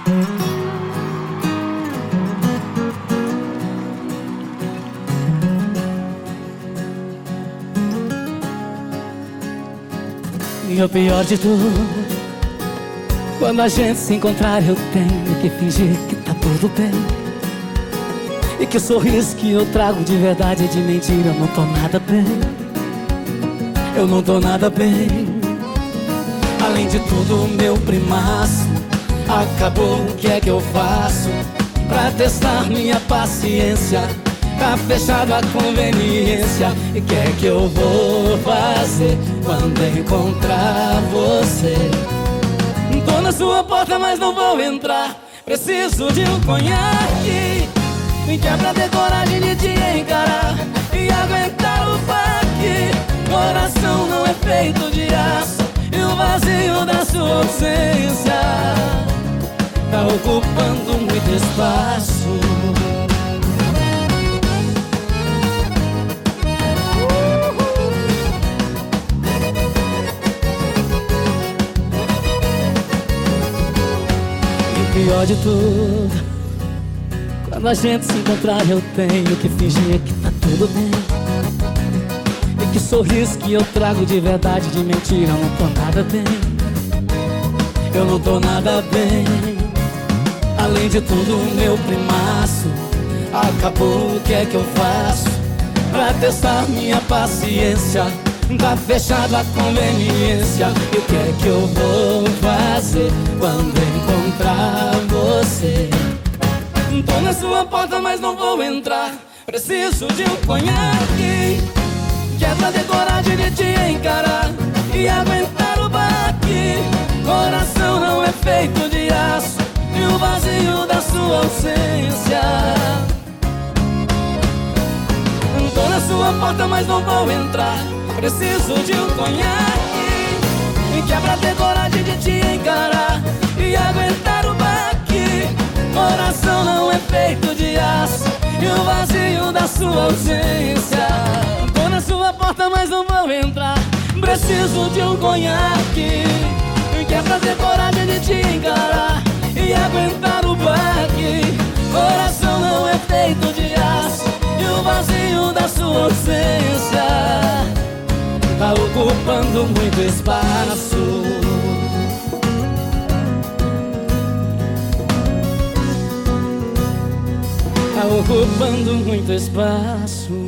E o pior de tudo, quando a gente se encontrar, eu tenho que fingir que tá tudo bem. E que o sorriso que eu trago de verdade é de mentira. Eu não tô nada bem, eu não tô nada bem. Além de tudo, o meu primaço acabou. O que é que eu faço pra testar minha paciência? Tá fechado a conveniência. E que é que eu vou fazer quando encontrar você? Tô na sua porta, mas não vou entrar. Preciso de um conhaque que é pra ter coragem de te encarar e aguentar o baque. Coração não é feito de aço, e o vazio da sua ausência tá ocupando muito espaço. Pior de tudo, quando a gente se encontrar, eu tenho que fingir que tá tudo bem. E que sorriso que eu trago de verdade, de mentira, eu não tô nada bem. Eu não tô nada bem. Além de tudo, o meu primaço acabou. O que é que eu faço pra testar minha paciência? Tá fechado a conveniência. E o que é que eu vou fazer quando encontrar você? Tô na sua porta, mas não vou entrar. Preciso de um conhaque que é pra ter coragem de te encarar e aguentar o baque. Coração não é feito de aço, e o vazio da sua ausência. Tô na sua porta, mas não vou entrar. Preciso de um conhaque que é pra ter coragem de te encarar e aguentar o baque. Coração não é feito de aço, e o vazio da sua ausência. Tô na sua porta, mas não vou entrar. Preciso de um conhaque que é pra ter coragem de te encarar e aguentar o baque. Coração não é feito de aço, e o vazio da sua ausência tá ocupando muito espaço. Tá ocupando muito espaço.